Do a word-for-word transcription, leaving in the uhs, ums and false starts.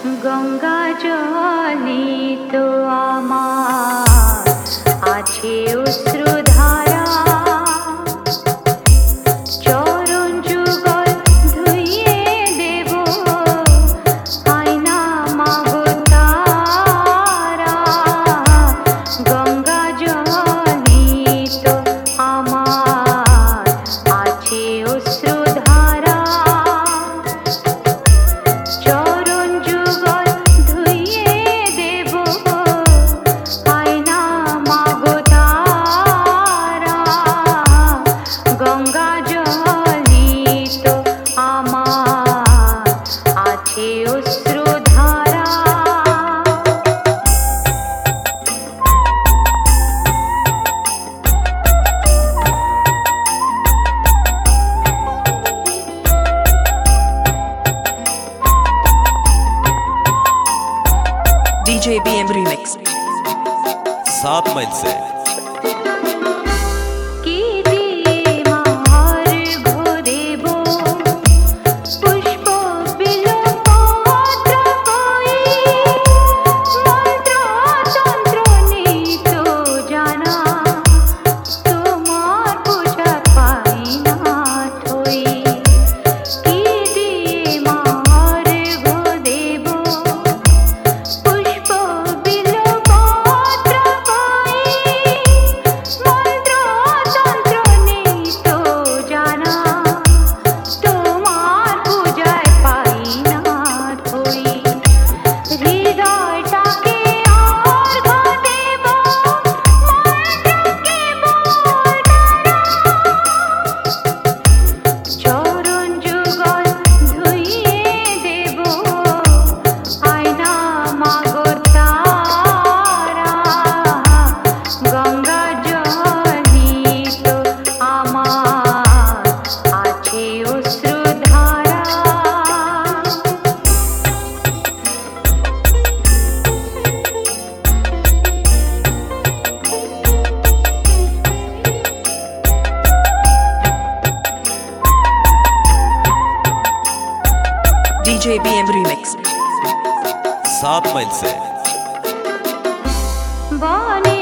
গঙ্গা জলে তো আমার আছে অশ্রুধারা, চরণ যুগল ধুইয়ে দেব আয়না মাগো তারা। গঙ্গা জলে তো আমার আছে অশ্রুধারা, চরণ যুগল ধুইয়ে দেব আয়না মাগো তারা। গঙ্গা জলে তো আমার আছে অশ্রুধারা। D J B M Remix सात माइल से কি দিয়ে মার্ঘ দেব পুষ্প বিল্বপত্র কই, মন্ত্র তন্ত্র নেই তো জানা, তোমার পূজা পাই না ঠই। কি দিয়ে মার্ঘ দেব পুষ্প বিল্বপত্র কই, মন্ত্র তন্ত্র নেই তো জানা, তোমার পূজায় পাই না ঠই। হৃদয়টাকে অর্ঘ্য দেব মন্ত্রকে বলতারা, চরণ যুগল ধুইয়ে দেব আয়না মাগো তারা। গঙ্গা জলে তো আমার আছে অশ্রুধারা। D J B M Remix सात माइल से বনে